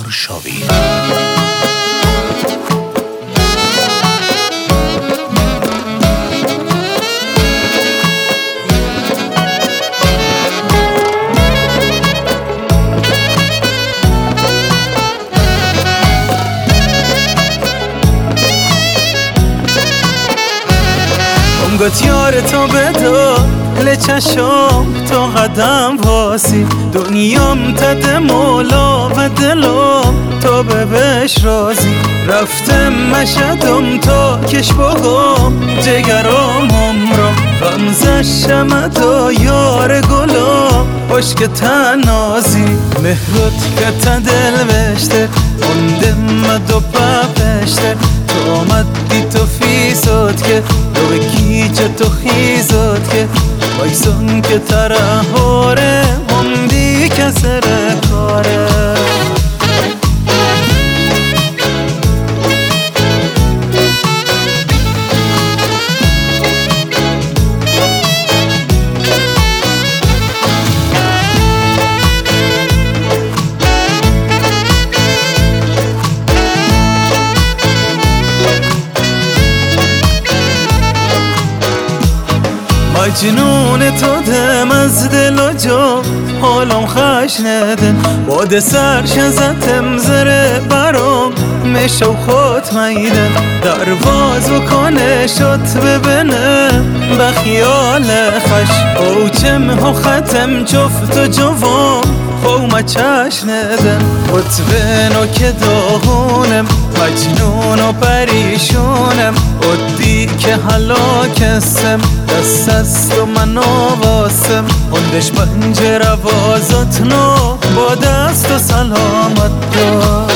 شاوی. گفت یار تو بدار لچشم تو قدم واسی دنیام تد مولا و دلم تو بهش رازی رفتم مشدم تا کش بگم جگرم همرا غمزش شمد و یار گلم عشق تنازی مهرت که تا دل بشته اندم دو پشته تو آمدی تو فیزد که دو گیجه تو خیزد که وایسان که ترهاره همدی که سر کاره مجنون تو دم از دل و جا حالم خش ندن باد سرش ازتم زره برام میشو خود میدن درواز بکنه شد ببینه بخیال خش او چم ها ختم جفت و جوام خو مچش ندن خطبنو که داغونم مجنون و پریشونم ادی که هلاکستم دست است و منو واسم اندش پنجره وازت نو با دست و سلامت دار